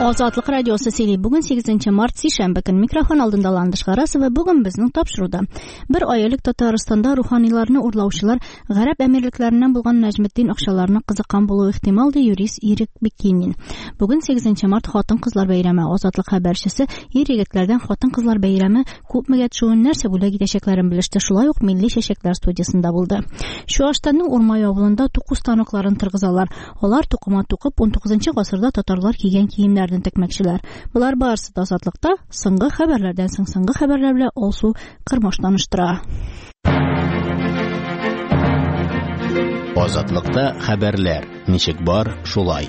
Азатлык радиосы сөйли. Бүген 8 март сишәмбе көн микрофон алдында Ландыш Гарасова. Бүген безнең тапшыруда бер аялык Татарстанда руханиларны урлаучылар гарәп әмирлекләреннән булган Нәҗметдин акчаларына кызыккан булуы ихтимал ди юрист Ирек Бекинин. Бүген 8 март хатын-кызлар бәйрәме. Азатлык хәбәрчесе ир-егетләрдән хатын-кызлар бәйрәме күпмегә төшүен, нәрсә бүләк итәчәкләрен белеште. Шулай ук Милли чәчәкләр студиясында булды. Чуашстанның Урмай авылында тукус таныкларын тыргызалар. Алар тукыма тукып 19 гасырда татарлар кигән киемнәрне текмәкчеләр. Булар барысы да Азатлыкта соңгы хәбәрләрдән соң соңгы хәбәрләр белән Алсу Кырмаш таныштыра. Азатлыкта хәбәрләр. Ничек бар, шулай.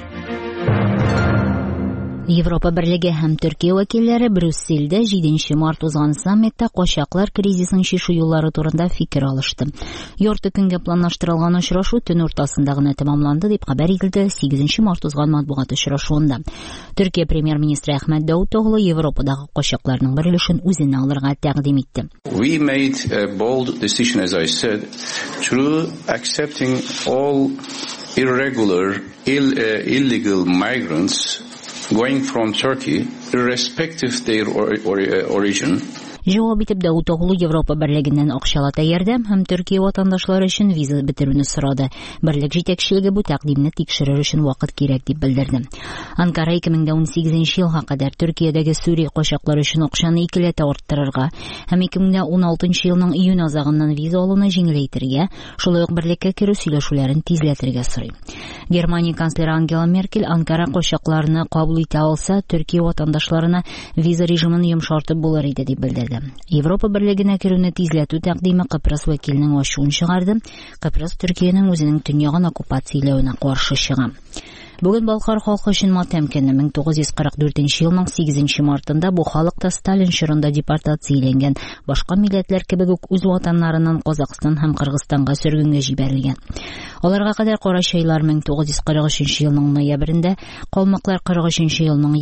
Европа Берлеге һәм Төркия вәкилләре Брюссельдә 7 март узган саммитта качаклар кризисын чишү юллары турында фикер алышты. Ярты көнгә планлаштырылган очрашу төн уртасында гына тәмамланды дип хәбәр ителде 8 март узган матбугат очрашуында. Төркия премьер-министры Әхмәт Даутоглу Европадагы качакларның бер өлешен үзенә алырга тәкъдим итте. We made a bold decision, as I said, through accepting all irregular, illegal migrants going from Turkey, irrespective their origin. Җавап итеп Даутоглу Европа Берлегеннән акчалата ярдәм һәм Төркия ватандашлары өчен виза бетерүне сорады. Берлек җитәкчелеге бу тәкъдимне тикшерер өчен вакыт кирәк дип белдерде. Анкара 2018 елга кадәр Төркиядәге Сүрия качаклары өчен акчаны икеләтә арттырырга һәм 2016 елның июнь азагыннан виза алуны җиңеләйтергә, шулай ук берлеккә керү сөйләшүләрен тизләтергә сорый. Германия канцлеры Ангела Меркель Анкара качакларны кабул итә алса, Төркия ватандашларына виза режимын йомшартып булыр иде дип белдерде. Европа Берлегенә керүне тизләтү тәкъдиме Кыпрас вәкиленең ачуын чыгарды. Кыпрас Төркиянең үзенең төньягын оккупацияләвенә каршы чыга. Бүген Балкар халкы өчен матәм көне 1944 елның 8 мартында бу халыкта Сталин чорында депортацияләнгән, башка милләтләр кебек үк үз ватаннарыннан Казакстан һәм Кыргызстанга сөргенгә җибәрелгән. Аларга кадәр Карачайлар 1943 елның ноябрендә, Калмыклар 43 елның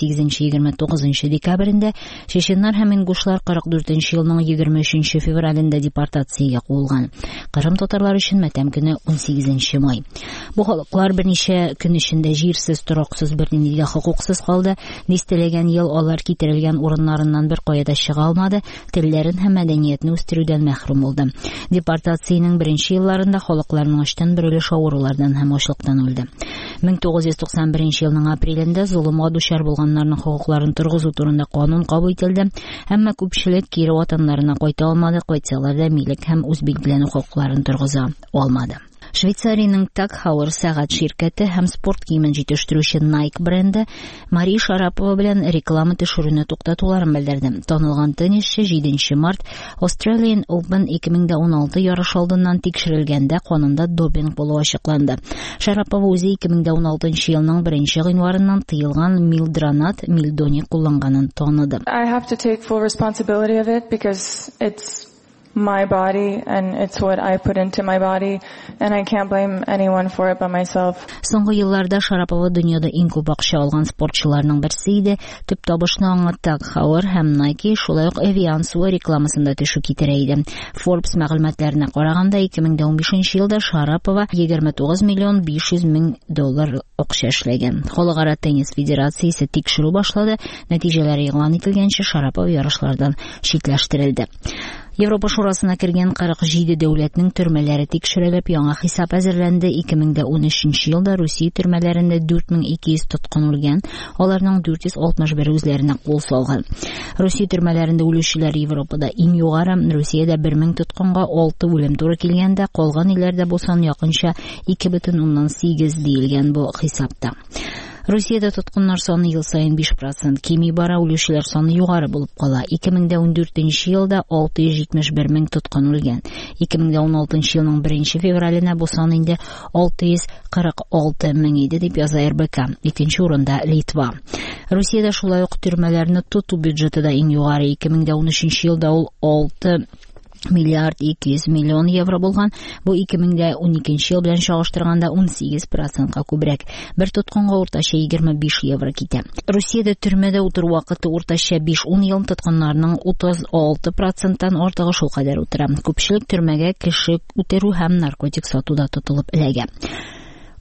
28-29 декабрендә, чеченнар һәм ингушлар 44 елның 23 февралендә депортациягә куылган. Кырым татарлары өчен матәм көне 18 май. Бу халыклар берничә көн эчендә җирсез, тораксыз, бернинди хокуксыз калды. Дистәләгән ел алар китерелгән урыннарыннан бер кая да чыга алмады, телләрен һәм мәдәниятне үстерүдән мәхрүм булды. Депортациянең беренче елларында халыкларның өчтән бер өлеше авырулардан һәм ачлыктан үлде. 1991 елның апрелендә зулымга дучар булганнарның хокукларын торгызу турында канун кабул ителде, әмма күпчелек кире ватаннарына кайта алмады, кайтсалар да милек һәм үз билгеләнү хокукларын торгыза алмады. Швейцариянең Tag Heuer сәгать ширкәте һәм спорт киемен җитештерүче Nike бренды Мария Шарапова белән реклама төшерүне туктатуларын белдерде. Танылган теннисче 7 март Australian Open 2016 ярыш алдыннан тикшерелгәндә канунда допинг булуы ачыкланды. Шарапова үзе 2016 елның 1 гыйнварыннан тыелган милдронат милдоник кулланганын таныды. I have to take full responsibility of it because it's my body and it's what I put into my body and I can't blame anyone for it but myself. Соңгы елларда Шарапова дөньяда иң күп акча алган спортчыларның берсе иде. Төп табышны аңа Tag Heuer һәм Nike, шулай ук Evian суы рекламасында төшү китерә иде. Forbes мәгълүматларына караганда 2015 елда Шарапова 29 миллион 500 мең доллар акча эшләгән. Халыкара теннис федерациясе тикшерү башлады. Нәтиҗәләре игълан ителгәнче Шарапова ярышлардан читләштерелде. Европа шурасына кергән 47 дәүләтнең төрмәләре тикшерелеп, яңа хисап әзерләнде. 2013 елда Русия төрмәләрендә 4200 тоткын үлгән, аларның 461 үзләренә кул салган. Русия төрмәләрендә үлүчеләр Европада иң югары. Русиядә 1000 тоткынга 6 үлем туры килгәндә, калган илләрдә бу сан якынча 2,8 диелгән бу хисапта. Русиядә тоткыннар саны ел сайын 5% кими бара, үлүчеләр саны югары булып кала. 2014 елда 671 мең тоткын үлгән. 2016 елның 1 февраленә бу сан инде 646 мең иде дип яза РБК. Икенче урында Литва. Русиядә шулай ук төрмәләрне тоту бюджеты да иң югары. 2013 елда ул 6 миллиард 200 миллион евро булган. Бу 2012 ел белән чагыштырганда 18%-ка күбрәк. Бер тоткынга уртача 25 евро китә. Русиядә төрмәдә утыру вакыты уртача 5-10 ел, тоткыннарның 36%-тан артыгы шул кадәр утыра. Күпчелек төрмәгә кеше үтерү һәм наркотик сатуда тотылып эләгә.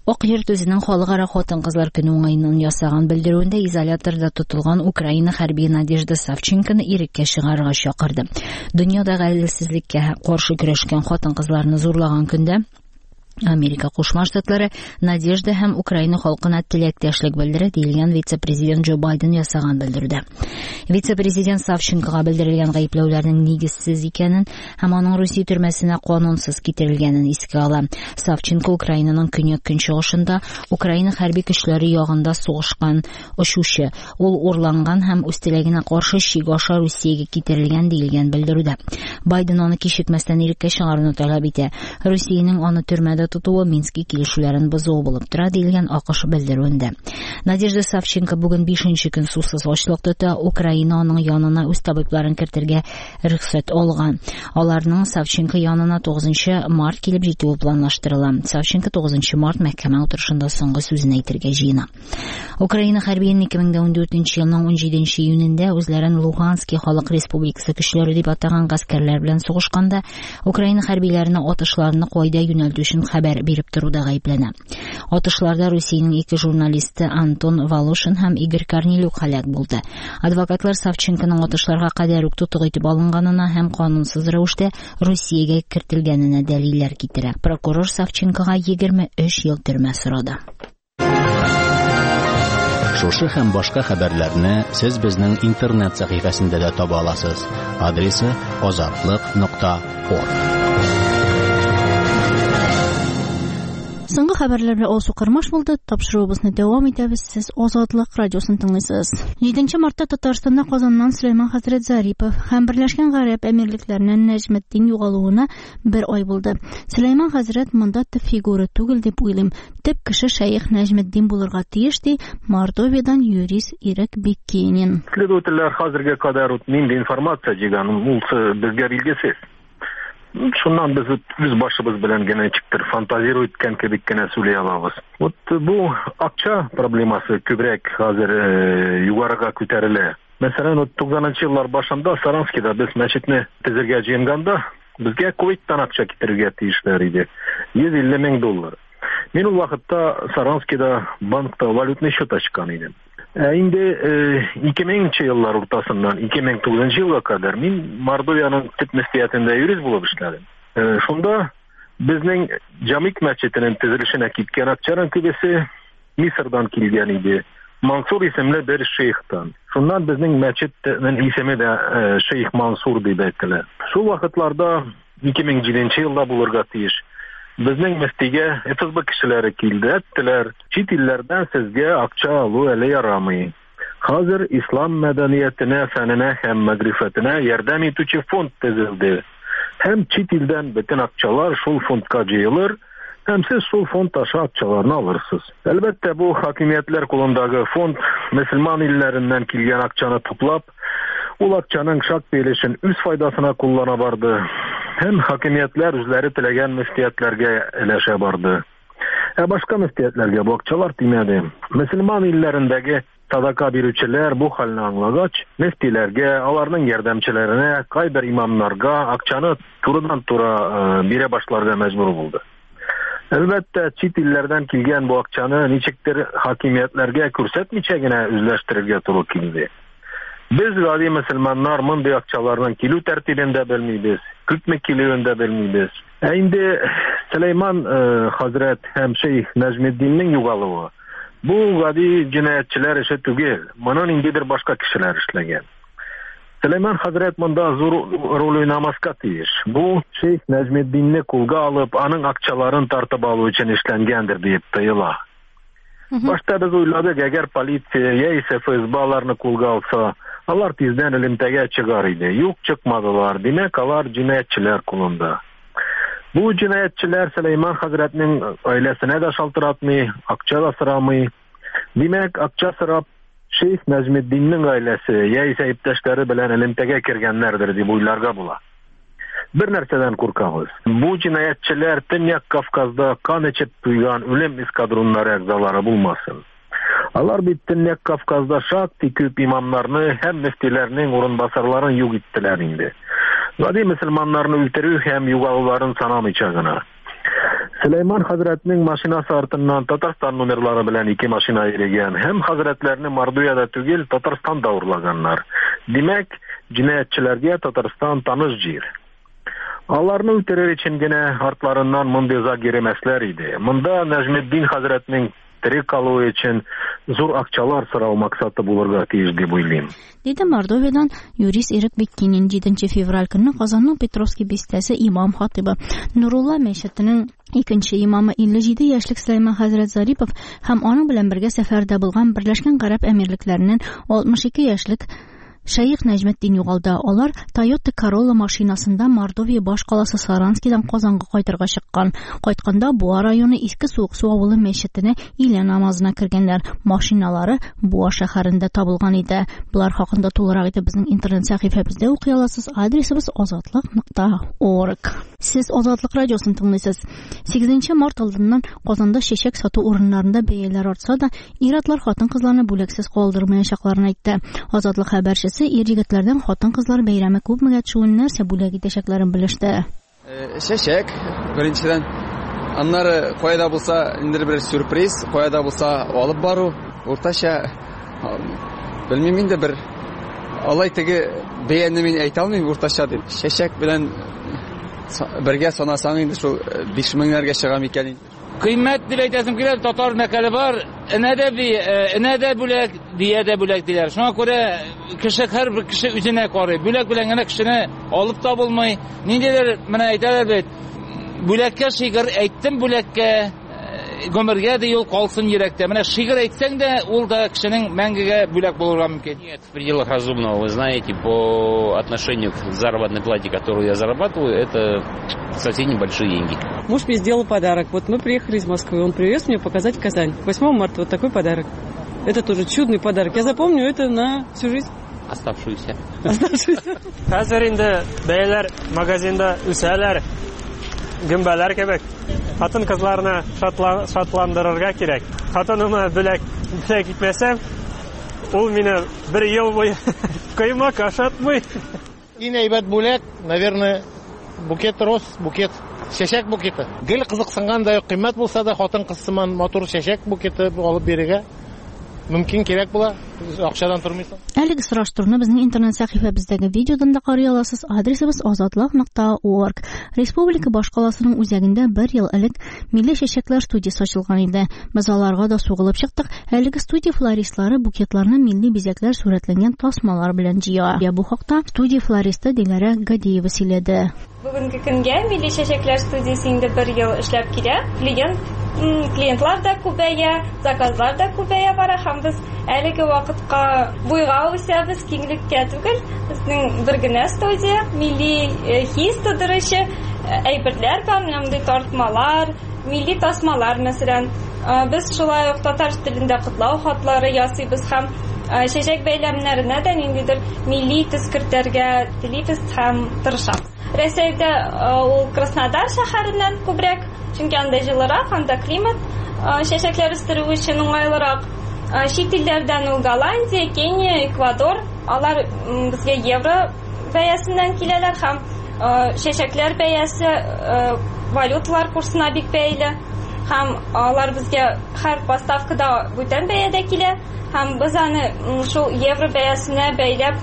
Ак йорт үзенең халыкара хатын-кызлар көне уңаеннан ясаган белдерүендә изоляторда тотылган Украина хәрби Надежда Савченконы иреккә чыгарга чакырды. Дөньядагы әлсезлеккә каршы көрәшкән хатын-кызларны зурлаган көндә Америка Кушма Штатлары Надежда һәм Украина халкына теләктәшлек белдерә диелгән вице-президент Джо Байден ясаган белдерде. Вице-президент Савченкога белдерелгән гаепләүләрнең нигезсез икәнен һәм аның Русия төрмәсенә канунсыз китерелгәнен искә ала. Савченко Украинаның көньяк-көнчыгышында Украина хәрби көчләре ягында сугышкан очучы. Ул урланган һәм үстелегенә каршы чиг аша Русиягә китерелгән диелгән белдерүдә. Байден аны кичекмәстән иреккә чыгаруны таләп итә. Русиянең аны төрмәдә тотуы Мински килешүләрен бозуы булып тора диелгән АКШ белдерүендә. Надежда Савченко бүген 5нче көн сусыз ачлык тота. Украина аның янына үз табибларын кертергә рөхсәт алган. Аларның Савченко янына 9 март килеп җитүе планлаштырыла. Савченко 9 март мәхкәмә утырышында соңгы сүзен әйтергә җыена. Украина хәрбиен 2014 елның 17 июнендә үзләрен Луганский халык республикасы көчләре дип атаган гаскәрләр белән сугышканда Украина хәрбиләренә атышларны кайда юнәлтү өчен хәбәр биреп торуда гаепләнә. Атышларда Русиянең 2 журналисты Антон Волошин һәм Игорь Корнелюк һәлак булды. Адвокатлар Савченконың атышларга кадәр үк тотык итеп алынганына һәм канунсыз рәвештә Русиягә кертелгәненә дәлилләр китерә. Прокурор Савченкога 23 ел төрмә сорады. Шушы һәм башка хәбәрләрне сез безнең интернет сәхифәсендә дә таба аласыз. Адресы azatlyk.org. Соңгы хәбәрләр белән Алсу Кырмаш булды. Тапшыруыбызны дәвам итәбез. Сез Азатлык радиосын тыңлыйсыз. 7 мартта Татарстанда Казаннан Сөләйман хәзрәт Зарипов һәм Берләшкән Гарәп Әмирлекләреннән Нәҗметдин югалуына 1 ай булды. Сөләйман хәзрәт монда төп фигура түгел дип уйлыйм. Төп кеше Шәйх Нәҗметдин булырга тиеш ди Мордовиядан юрист Ирек Беккенин. Следовательләр хәзергә кадәр нинди информация җыйган, ул безгә билгесез. Шуннан без үз башыбыз белән генә чиктер фантазируй иткән кебек кенә сөйләй алабыз. Вот бу акча проблемасы күбрәк хәзер югарыга күтәрелә. Мәсәлән, 90-нчы еллар башында Саранскида без мәчетне төзергә җыенганда, безгә Кувейттан акча китерергә тиешләр иде. $150,000. Мин ул вакытта Саранскида банкта валютный счет ачкан идем. Инде 2000 еллар уртасыннан 2009 елга кадәр мин Мордовияның төп мөфтиятендә юрист булып эшләдем. Шунда безнең Җамик мәчетенең төзелешенә киткән акчаның күбесе Мисырдан килгән иде. Мансур исемле бер шейхтан. Шуннан безнең мәчетнең исеме дә Шейх Мансур дип әйтелә. Шул вакытларда 2007 елда булырга тиеш. Безнең мөфтигә ФСБ кешеләре килде, әйттеләр, чит илләрдән сезгә акча алу әле ярамый. Хәзер ислам мәдәниятенә, фәненә һәм мәгърифәтенә ярдәм итүче фонд төзелде. Һәм чит илдән бөтен акчалар шул фондка җыелыр, һәм сез шул фонд аша акчаларны алырсыз. Әлбәттә, бу хакимиятләр кулындагы фонд мөселман илләреннән килгән акчаны туплап, ул акчаның шак бәйлешен үз файдасына куллана барды. Һәм хакимиятләр үзләре теләгән мөфтиятләргә өләшә барды. Башка мөфтиятләргә бу акчалар тимәде. Мөселман илләрендәге садака бирүчеләр бу хәлне аңлагач, мөфтиләргә, аларның ярдәмчеләренә, кайбер имамнарга акчаны турыдан-тура бирә башларга мәҗбүр булды. Әлбәттә, чит илләрдән килгән бу акчаны ничектер хакимиятләргә күрсәтмичә генә үзләштерергә туры килде. Без гади мөселманнар мондый акчаларның килү тәртибен дә белмибез, күпме килүен дә белмибез. Инде Сөләйман хәзрәт һәм Шейх Нәҗметдиннең югалуы бу гади җинаятьчеләр эше түгел, моны ниндидер башка кешеләр эшләгән. Сөләйман хәзрәт монда зур роль уйнамаска тиеш. Бу Шейх Нәҗметдинне кулга алып, аның акчаларын тартып алу өчен эшләнгәндер дип тойыла. Башта без уйладык, әгәр полиция яисә ФСБ аларны кулга алса, алар тиздән элемтәгә чыгар иде. Юк, чыкмадылар. Димәк, алар җинаятьчеләр кулында. Бу җинаятьчеләр Сөләйман хәзрәтнең аиләсенә дә шалтыратмый, акча да сорамый. Димәк, акча сорап Шейх Нәҗметдиннең аиләсе яисә иптәшләре белән элемтәгә кергәннәрдер дип уйларга була. Бер нәрсәдән куркабыз. Бу җинаятьчеләр Төньяк Кавказда кан эчеп туйган үлем эскадроннары әгъзалары булмасын. Алар бит Төньяк Кавказда шактый күп имамнарны һәм мөфтиләрнең урынбасарларын юк иттеләр инде. Гади мөселманнарны үлтерү һәм югалуларын санамыйча гына. Süleyman Hazretning машинасы артыннан Татарстан номерлары белән 2 машина йөргән. Һәм Hazretләрне Мордовиядә түгел, Татарстанда урлаганнар. Димәк, җинаятьчеләргә Татарстан таныш җир. Аларны үтерер өчен генә артларыннан мондый зак йөрмәсләр иде. Монда Нәҗметдин Хәзрәтнең терек калуы өчен зур акчалар сорау максаты булырга тиеш дип уйлыйм. Диде Мордовиядан юрист Ирек Беккинин 7 февраль көнне Казанның Петровский бистәсе имам хатибы Нурулла мәчетенең 2 имамы 57 яшьлек Сөләйман хәзрәт Зарипов һәм аның белән бергә сәфәрдә булган Берләшкән Гарәп Әмирлекләреннән 62 яшьлек Шәйх Нәҗметдин югалды. Алар Toyota Corolla машинасында Мордовия баш каласы Саранскидан Казанга кайтырга чыккан. Кайтканда Буа районы Иске Суыксу авылы мәчетенә илә намазына кергәннәр. Машиналары Буа шәһәрендә табылган иде. Булар хакында тулырак итеп безнең интернет сәхифәбездә укый аласыз. Адресыбыз azatlык.org. Сез Азатлык радиосын тыңлыйсыз. 8 март алдыннан Казанда чәчәк сату урыннарында бәяләр артса да, ир-атлар хатын-кызларны бүләксез калдырмаячакларын әйтте. Азатлык хәбәрчесе ир-егетләрдән хатын-кызлар бәйрәме күпмегә төшүен нәрсә бүләк итәчәкләрен белеште. Чәчәк, беренчедән, аннары кайда булса, инде бер сюрприз, кайда булса алып бару, уртача белмим инде бер алай теге бәяне мин әйтә алмыйм уртача дип. Чәчәк белән бергә санасаң инде шул 5 меңнәргә чыга микән инде. Кыйммәт дип әйтәсем килә, татар мәкале бар, энәдә бүләк, биядә бүләк диләр. Шуңа күрә һәр бер кеше үзенә карый. Бүләк белән генә кешене алып та булмый. Ниндидер менә әйтәләр бит. Бүләккә шигырь әйттем, бүләккә гомергә дә юл калсын йөрәктә. Менә шигырь әйтсәң дә, ул да кешенең мәңгегә бүләк булырга мөмкин. Нет, в пределах разумного, вы знаете, по отношению к заработной плате, которую я зарабатываю, это совсем небольшие деньги. Муж мне сделал подарок. Вот мы приехали из Москвы, он привез мне показать Казань. 8 марта вот такой подарок. Это тоже чудный подарок. Я запомню это на всю жизнь. Оставшуюся. Хәзер инде бәяләр магазинда үсәләр, гөмбәләр кебек. Хатын-кызларны шатландырырга кирәк. Хатыныма бүләк итмәсәм, ул мине 1 ел буе каймак ашатмый. Иң әйбәт бүләк, наверное, букет роз, букет, чәчәк букеты. Гел кызыксынгандай кыйммәт булса да, хатын-кыз сыман матур чәчәк букеты алып бирергә мөмкин кирәк була. Акчадан тормыйсың. Әлеге сораштыруны безнең интернет сәхифәбездәге видеодан да карый аласыз. Адресыбыз azatlык.org. Республика башкаласының үзәгендә 1 ел элек милли чәчәкләр студиясе ачылган иде. Без аларга да сугылып чыктык. Әлеге студия флористлары букетларны милли бизәкләр сурәтләнгән тасмалар белән җыя. Бу хакта студия флористы Диләрә Гадиева сөйләде. Бүгенге көнгә милли чәчәкләр студиясе инде 1 ел эшләп килә. Клиентлар да күбәя, заказлар да күбәя бара һәм без әлеге вакытка буйга үсәбез, киңлеккә түгел. Безнең бер генә студия, милли хис тудыручы әйберләр бар, менә тартмалар, милли тасмалар мәсәлән. Без шулай ук татар телендә котлау хатлары ясыйбыз һәм чәчәк бәйләмнәренә дә ниндидер милли төскертергә телибез һәм тырышабыз. Рәсәйдә ул Краснодар шәһәреннән күбрәк, чөнки анда җылырак, анда климат чәчәкләр үстерү өчен уңайлырак. Чит илләрдән ул Голландия, Кения, Эквадор, алар безгә евро бәясеннән киләләр һәм чәчәкләр бәясе валюталар курсына бик бәйле һәм алар безгә һәр поставкада бүтән бәядә килә һәм без аны шул евро бәясенә бәйләп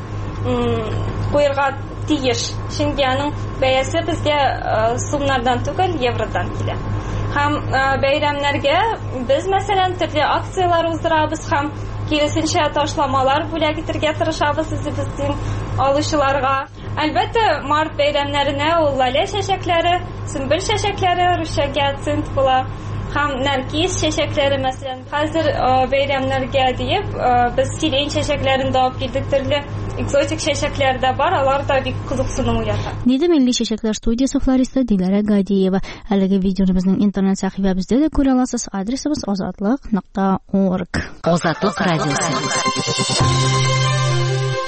куярга тиеш. Чөнки аның бәясе безгә сумнардан түгел, евродан килә. Һәм бәйрәмнәргә без мәсәлән төрле акциялар уздырабыз һәм киресенчә ташламалар бүләк итәргә тырышабыз безнең алучыларга. Әлбәттә, март бәйрәмнәренә ул лалә чәчәкләре, сөмбел чәчәкләре русчага цент була. Һәм наркис чәчәкләре мәсәлән. Хәзер бәйрәмнәргә диеп без сирень чәчәкләрен дә алып килдек, төрле экзотик чәчәкләр дә бар, алар да бик кызыксыну уята. Диде милли чәчәкләр студиясе флористы Диләрә Гадиева. Әлеге видеоны безнең интернет сәхифәбездә дә күрә аласыз. Адресыбыз azatlык.org. Азатлык радиосы.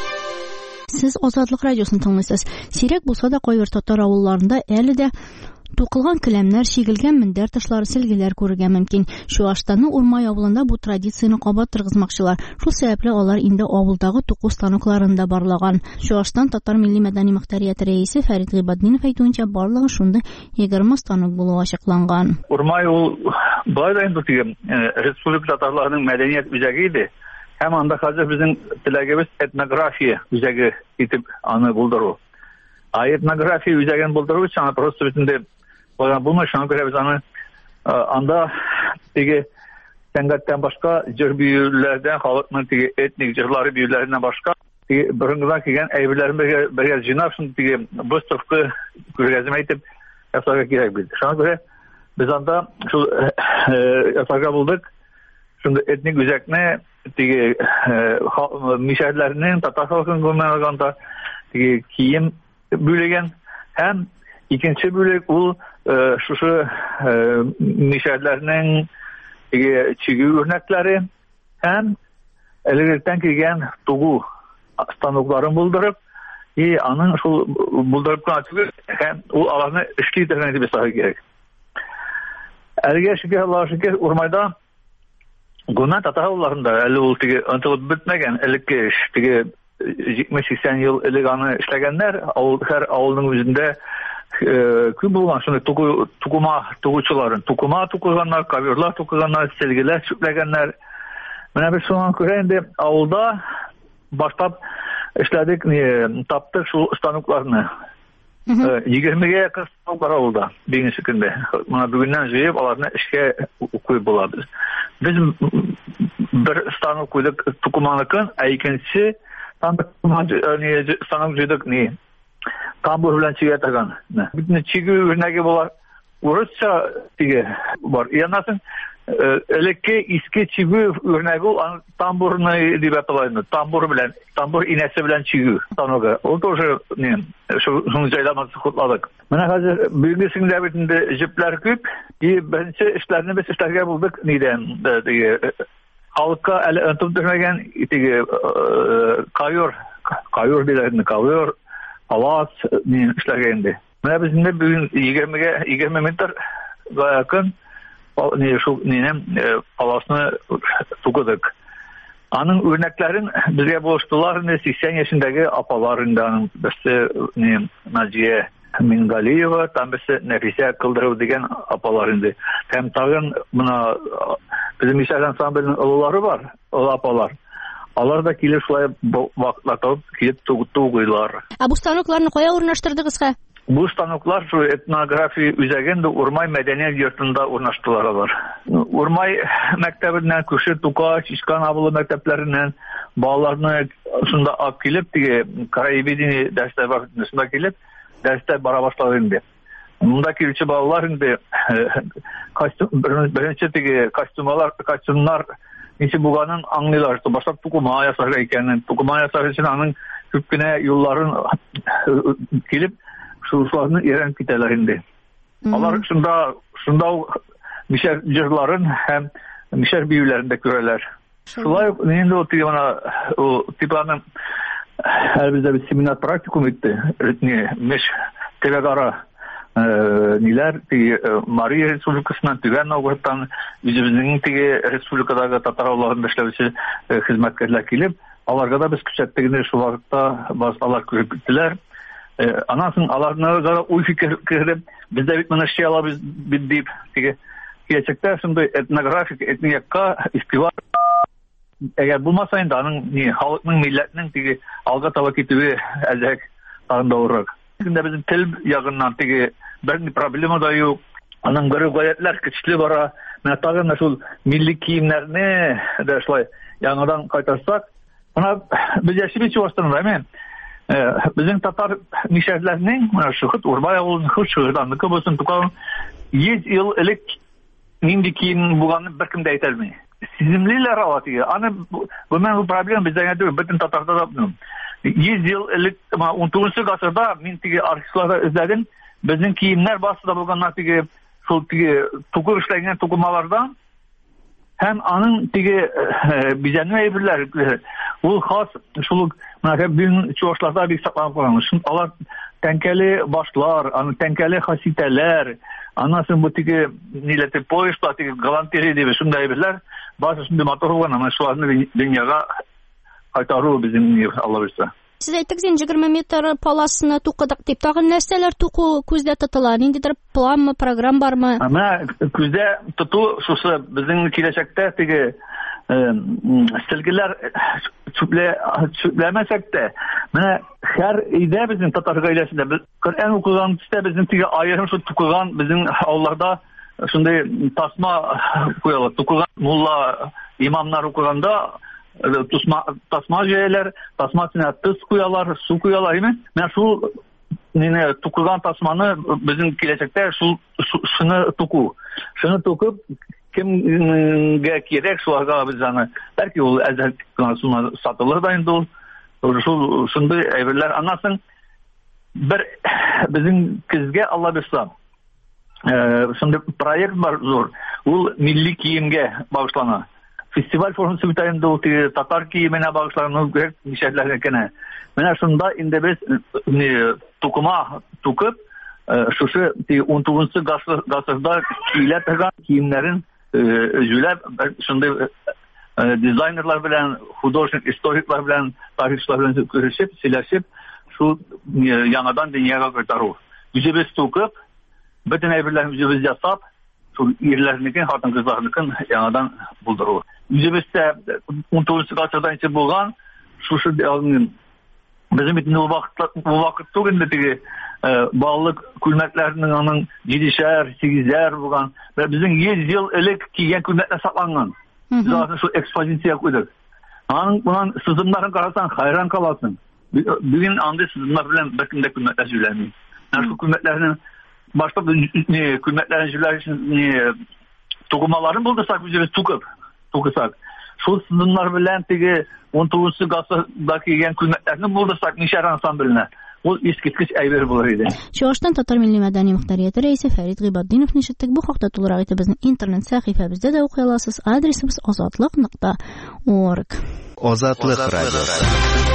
Сез Азатлык радиосын тыңлыйсыз. Сирәк булса да кайбер татар авылларында әле дә Тукылган келәмнәр, чигелгән мендәр ташлары, сөлгеләр күрергә мөмкин. Чуашстанның Урмай авылында бу традицияне кабат торгызмакчылар. Шул сәбәпле алар инде авылдагы туку станокларында барлаган. Чуашстан татар милли мәдәни мөхтәрияте рәисе Фәрит Гыйбаддинов әйтүенчә, барлыгы шундый 20 станок булуы ачыкланган. Урмай ул былай да инде республика татарларының мәдәният үзәге иде. Һәм анда хәзер безнең теләгебез этнография үзәге итеп аны булдыру. Этнография үзәген булдыру өчен просто битендә булмый, шуңа күрә без аны анда теге сәнгатьтән башка җыр биюләрдән, халыкның теге этник җырлары биюләреннән башка борынгыдан килгән әйберләрен бергә җыйнап, шундый теге выставка күргәзмә итеп ясарга кирәк бит. Шуңа күрә без анда шул ясарга булдык. Шундый этник үзәкне теге мишәрләрнең татар халкының гомумән теге кием бүлеген һәм икенче бүлек ул шушы мишәрләрнең теге чигү үрнәкләре һәм элегрәктән килгән тугу станокларын булдырып, аның шул булдырып кына түгел, һәм ул аларны эшли итәргә дип эшләргә кирәк. Әлегә шикәр Урмайда гына татар авылларында әле ул теге онытылып бетмәгән элекке эш, теге 70-80 ел элек аны эшләгәннәр, һәр авылның үзендә күп булган шундый тугучыларын, тугыганнар, коверлар тугыганнар, сөлгеләр чүпләгәннәр. Менә без шуңа күрә инде авылда баштап эшләдек, таптык шул станокларны. 20-гә якын станоклар авылда бигенче көндә. Менә бүгеннән җыеп аларны эшкә куеп булабыз. Без бер станок куйдык тукуманыкын, икенче станок җыйдык тамбур белән чигә таган. Бүтән чигү үрнәге булар. Урысча теге бар. Янасың элекке иске чигү үрнәге тамбурны дип аталган. Тамбур инәсе белән чигү станогы. Ул тоже шуны җайламасы хутладык. Менә хәзер бүгенсендә битендә җепләр күп. Беренче эшләрне без эшләргә булдык нидән теге халыкка әле онытып төшмәгән теге кайор диләрне, кайор Алас эшләргә инде. Менә без инде бүген 20 метр якын шул аласны тугыдык. Аның үрнәкләрен безгә булыштылар 80 яшендәге апалар инде, аның берсе Наҗия Мингалиева, там берсе Нәфисә Кылдыров дигән апалар инде. Һәм тагын менә безнең мишәр ансамбльнең олылары бар, ул апалар. Алар да килеп шулай вакытлатып килеп тугыйлар. Бу станокларны кая урнаштырдыгыз? Бу станоклар шул этнография үзәгендә Урмай мәдәният йортында урнаштылар алар. Урмай мәктәбеннән күрше Тука, Чишкан авылы мәктәпләреннән балаларны шунда алып килеп, теге краеведение дәресләр вакытында килеп, дәресләр бара башлады инде. Монда килүче балалар инде беренче теге костюмнар ничек булганын аңлыйлар. Башлап тукума ясарга икәнен, тукума ясар өчен аның күп кенә юлларын килеп, шуларны өйрәнеп китәләр инде. Алар шунда мишәр җырларын һәм мишәр биюләрен дә күрәләр. Шулай ук инде ул типаның бездә семинар практикум итте. Меш телегара ниләр Мария Республикасыннан Түбән Новгородтан үзебезнең теге республикадагы татар авылларында эшләүче хезмәткәрләр килеп, аларга да без күрсәттегенә шул вакытта алар күреп киттеләр. Аннан соң аларны уй фикер кереп, без дә бит моны эшли алабыз бит дип, теге киләчәктә шундый этнографик этникка игътибар әгәр булмаса инде аның халыкның, милләтнең теге алга таба китүе әзәк тагындавырак. Инде безнең тел ягыннан теге бер проблема да юк. Аның бер гаетләр көчле бара. Менә тагын шул милли киемнәрне дә шулай яңадан кайтарсак, менә без яшибез Чуашстанда, мен безнең татар мишәрләрнең менә шу Урмай авылының хушыгыданыкы булсын, Туканың 100 ел элек нинди кием булганын беркем дә әйтә алмый. Сиземлиләр алатыгы. Аны бу проблема бездә түгел, бөтен татарда да. 100 ел элек 19 гасырда мин теге архивларда эзләдем. Безнең киемнәр басыда булганнар теге шул теге тугы эшләгән тугымалардан һәм аның теге бизәнү әйберләр Ул хас шул мәгъбин чуашларда бик сакланып калган. Алар тәңкәле башлар, аны тәңкәле хаситәләр, анасын бу тиге ниләте поездда тиге галантери дип шундай әйберләр, башында шундый матур булган, аны шуларны дөньяга кайтару безнең Алла bilsə. Siz әйттегез, 20 метр полосаны тукыдык дип. Тагын нәрсәләр туку күздә тотыла? Ниндидер планмы, программ бармы? Ана күздә тоту шусы безнең киләчәктә теге сөлгеләр чүпләмәсәк тә, менә һәр өйдә безнең татар гаиләсендә без Коръән укыган төстә безнең теге аерым шу тукыган безнең авылларда шундый тасма куялар. Тукыган мулла имамнар укыганда тасма җәяләр, тасма өстенә тыз куялар, су куялар, име? Менә шул тукыган тасманы безнең киләчәктә шуны туку. Шуны тукып кемгә кирәк шуларга без аны, бәлки ул әзер гына сатылыр да инде ул. Шул шундый әйберләр. Анасын бер безнең көзгә Алла бирсә, шундый проект бар зур. Ул милли киемгә багышлана. Фестиваль формасы битәендә ул татар киеменә багышланган нишәләргә кенә. Менә шунда инде без тукыма тукып, шушы 19 гасырда кийләр торган киемнәрен жүләп, шундай дизайнерлар белән, художник, историклар белән, тарихчылар белән күрешеп, сөйләшеп, шул яңадан дөньяга кайтару. Үзебез тукып, бөтен әйберләрне үзебез ясап, шул ирләрнекен, хатын-кызларныкын яңадан булдыру. Үзебездә 19 гасырда инде булган, шушы безнең бит ул вакыт түгел теге балык күлмәкләрнең аның 7-шәр, 8-әр булган. Безнең 100 ел элек кигән күлмәкләр сакланган. Без аны шул экспозиция куйдык. Аның bunun сызымнарын карасаң, хайран каласың. Бүген андый сызымнар белән бөтен дә күлмәкләр җүләми. Шул күлмәкләрнең башка күлмәкләрен җүләр өчен тугымаларын булдырсак, үзебез тукысак. Шул сызымнар белән теге 19 гасырда кигән күлмәкләрне булдырсак, нишәр ансамбленә. Ул искиткеч әйбер булыр иде. Чуаштан татар милли мәдәни мөхтәрияте рәисе Фәрит Гыйбаддинов нишләттек. Бу хакта тулырак итеп безнең интернет сәхифәбездә дә укый аласыз. Адресыбыз azatlык.org. Азатлык радиосы.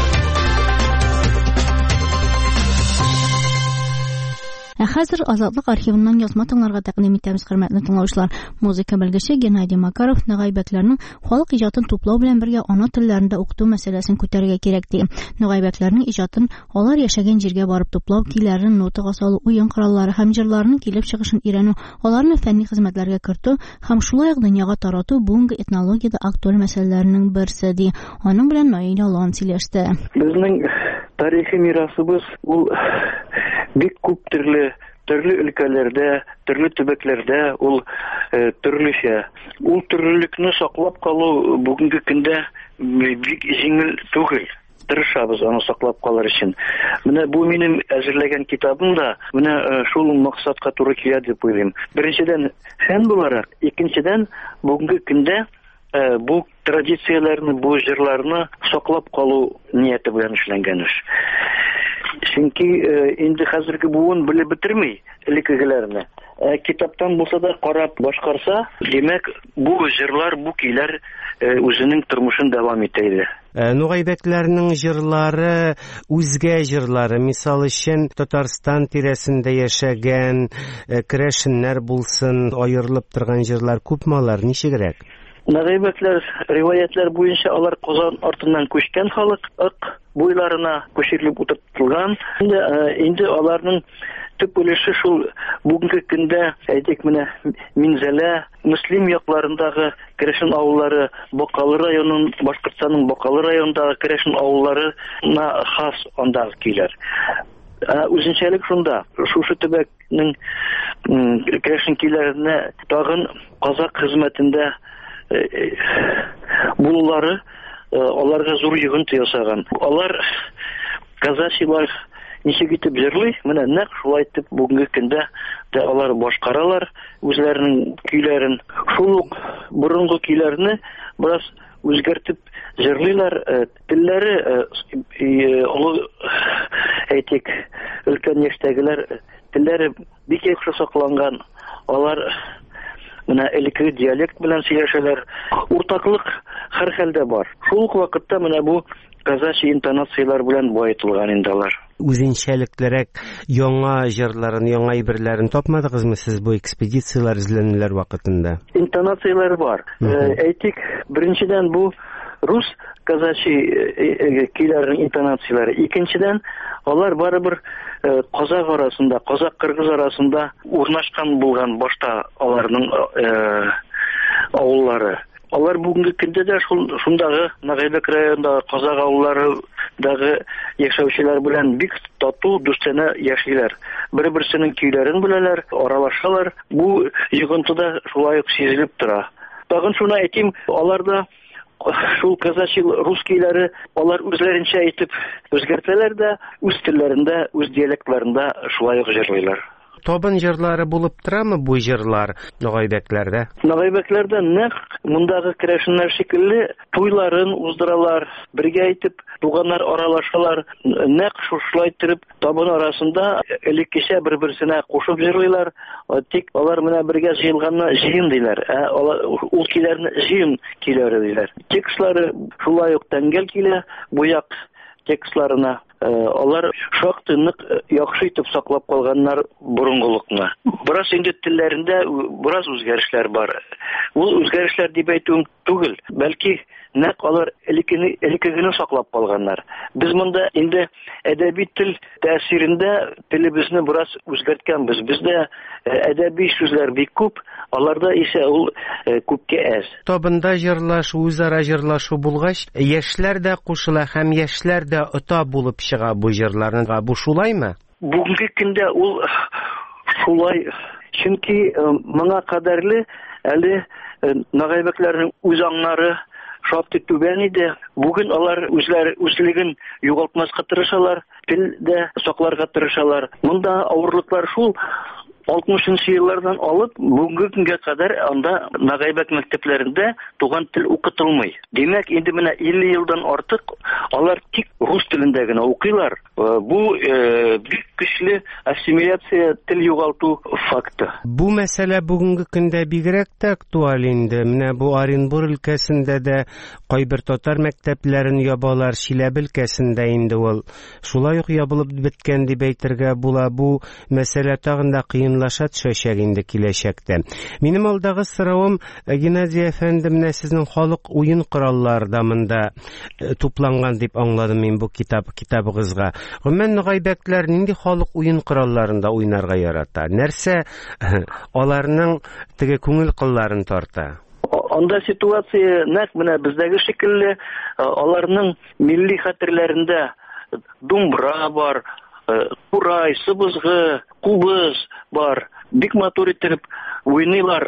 Хәзер Азатлык архивыннан язма тыңларга тәкъдим итәбез, хөрмәтле тыңлаучылар. Музыка белгече Геннадий Макаров нөгайбәтләрнең халык иҗатын туплау белән бергә ана телләрендә укыту мәсьәләсен күтәрергә кирәк ди. Нөгайбәтләрнең иҗатын алар яшәгән җиргә барып туплау, киләрен нотага салу, уен кораллары һәм җырларның килеп чыгышын өйрәнү, аларны фәнни хезмәтләргә кертү һәм шулай ук дөньяга тарату бүгенге этнологиядә актуаль мәсьәләләрнең берсе ди. Аның белән Наил Алан сөйләште. Безнең тарихи мирасыбыз ул бик күп төрле өлкәләрдә, төрле төбәкләрдә ул төрлечә. Ул төрлелекне саклап калу бүгенге көндә бик җиңел түгел. Тырышабыз аны саклап калыр өчен. Менә бу минем әзерләгән китабымда менә шул максатка туры килә дип уйлыйм. Беренчедән фән буларак, икенчедән бүгенге көндә бу традицияләрне, бу җырларны саклап калу нияте белән эшләнгән эш. Чөнки инде хәзерге буын белеп бетерми элеккегеләрне. Китаптан булса да карап башкарса, демәк бу җырлар, бу көйләр үзенең тормышын дәвам итә иде. Нугайбәкләрнең җырлары үзгә җырлары, мисал өчен Татарстан тирәсендә яшәгән керәшеннәр булсын, аерылып торган җырлар күпме алар, ничегрәк? Нугайбәкләр риваятлар буенча алар Казан артыннан күчкән халык, буйларына күчерелеп утыртылган. Инде аларның төп өлеше шул бүгенге көндә, әйтик менә Минзәлә, Муслим якларындагы керәшен авыллары, Бакалы районының, Башкортстанның Бакалы районындагы керәшен авылларына хас андагы көйләр. Үзенчәлек шунда, шушы төбәкнең керәшен көйләренә тагын казак хезмәтендә булулары аларга зур йогынты ясаган. Алар казачилар ничек итеп җырлый, менә нәкъ шулай итеп бүгенге көндә дә алар башкаралар үзләренең көйләрен. Шул ук борынгы көйләрне бераз үзгәртеп җырлыйлар. Телләре олы, әйтик, өлкән яшьтәгеләр телләре бик яхшы сакланган. Алар менә элекке диалект белән сөйләшәләр. Уртаклык һәр хәлдә бар. Шул ук вакытта менә бу казачий интонациялар белән баетылган инде алар. Үзенчәлеклерәк яңа җырларын, яңа әйберләрен тапмадыгызмы сез бу экспедициялар эзләнүләр вакытында? Интонациялар бар. Әйтик, беренчедән бу рус казачий көйләрнең интонациялары. Икенчедән, алар барыбер казак арасында, казак-кыргыз арасында урнашкан булган башта аларның авыллары. Алар бүгенге көндә дә шундагы Нагайбек районындагы казак авылларындагы яшәүчеләр белән бик тату дустана яшиләр. Бер-берсенең көйләрен беләләр, аралашалар. Бу йогынтыда шулай ук сизелеп тора. Тагын шуны әйтим, аларда шул казачий рус көйләре алар үзләренчә әйтеп үзгәртәләр дә, үз телләрендә, үз диалектларында шулай ук җырлыйлар. Табын җырлары булып торамы бу җырлар Нагайбәкләрдә? Нагайбәкләрдә нәкъ мондагы керәшеннәр шикелле туйларын уздыралар, бергә әйтеп, туганнар аралашалар, нәкъ шулай итеп табын арасында элеккечә бер-берсенә кушып җырлыйлар. Тик алар менә бергә җыелганны җыен диләр. Ул көйләрне җыен көйләре диләр. Текстлары шулай ук тәңгәл килә, буяк текстларына. Алар шактый нык яхшы итеп саклап калганнар борынгылыкны. Бераз инде телләрендә бераз үзгәрешләр бар. Ул үзгәрешләр дип әйтүем түгел, бәлки нәкъ алар элеккегене саклап калганнар. Без монда инде әдәби тел тәэсирендә телебезне бераз үзгәрткәнбез. Бездә әдәби сүзләр бик күп, аларда исә ул күпкә әз. Табында җырлашу, үзара җырлашу булгач, яшьләр дә кушыла һәм яшьләр дә ота булып чыга бу җырларга. Бу шулаймы? Бүгенге көндә ул шулай, чөнки моңа кадәрле әле Нагайбәкләрнең үз аңнары шактый түбән иде. Бүген алар үзлеген югалтмаска тырышалар, телдә сакларга тырышалар. Монда авырлыклар шул 60-нчы еллардан алып бүгенге көнгә кадәр анда Нагайбәк мәктәпләрендә туган тел укытылмый. Димәк, инде менә 50 елдан артык алар тик рус телендә генә укыйлар. Бу бик көчле ассимиляция, тел югалту факты. Бу мәсьәлә бүгенге көндә бигрәк тә актуаль инде. Менә бу Оренбур өлкәсендә дә кайбер татар мәктәпләрен ябалар, Чиләбе өлкәсендә инде ул шулай ук ябылып беткән дип әйтергә була. Бу мәсьәлә тагын да кыенлаша төшәчәк инде киләчәктә. Минем алдагы соравым, Геннадий әфәнде, менә сезнең халык уен кораллары да монда тупланган дип аңладым мин бу китабыгызга. Гомумән Нагайбәкләр нинди халык уен коралларында уйнарга ярата? Нәрсә аларның теге күңел кылларын тарта? Анда ситуация нәкъ менә бездәге шикелле, аларның милли хәтерләрендә думбра бар, курай, сыбызгы, кубыз бар. Бик матур итеп уйныйлар.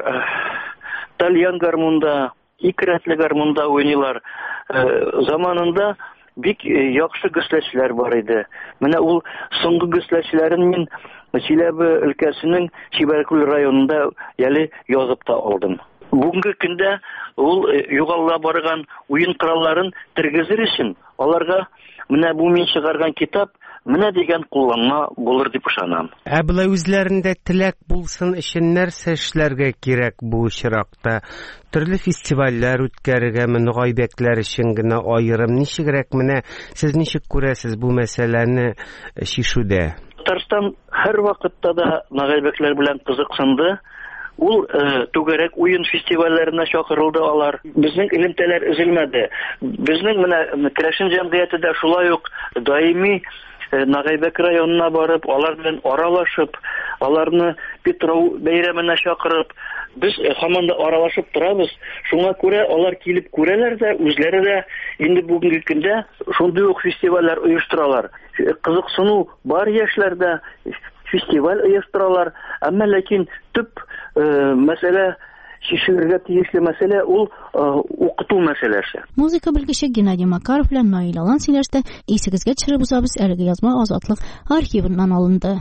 Тальян гармунда, икрәтле гармунда уйныйлар. Заманында бик яхшы гөсләчләр бар иде. Менә ул соңгы гөсләчләрен мин Чиләбе өлкәсенең Чибәркүл районында яле язып та алдым. Бүгенге көндә ул югалла барган уен коралларын тергезер өчен аларга менә бу мин чыгарган китап менә дигән кулланма булыр дип ышанам. Булай үзләрендә теләк булсын өчен нәрсә эшләргә кирәк бу чиракта? Төрле фестивальләр үткәрергә Нагайбәкләр өчен генә аерым ничегрәк, менә сез ничек күрәсез бу мәсьәләне шишүдә? Татарстан һәр вакытта да Нагайбәкләр белән кызыксынды. Ул түгәрәк уен фестивальләренә чакырылды алар. Безнең элемтәләр өзелмәде. Безнең менә Керәшен җәмгыяте дә шулай ук даими Нагайбәк районына барып, алар белән аралашып, аларны Петров бәйрәменә чакырып, без һаман да аралашып торабыз. Шуңа күрә алар килеп күрәләр дә, үзләре дә инде бүгенге көндә шундый ук фестивальләр оештыралар. Кызыксыну бар яшьләрдә, фестиваль оештыралар, әмма ләкин төп мәсьәлә, шишелергә тиешле мәсьәлә ул укыту мәсьәләсе. Музыка белгече Геннадий Макаров белән Наил Алан сөйләштә. Исегезгә төшереп узабыз, әлеге язма Азатлык архивыннан алынды.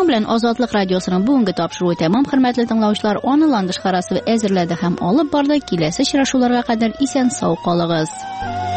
Шуның белән Азатлык радиосының бүгенге тапшыруы тәмам, хөрмәтле тыңлаучылар. Аны ландыш карасы әзерләде һәм алып барды. Киләсе очрашуларга кадәр исән сау калыгыз.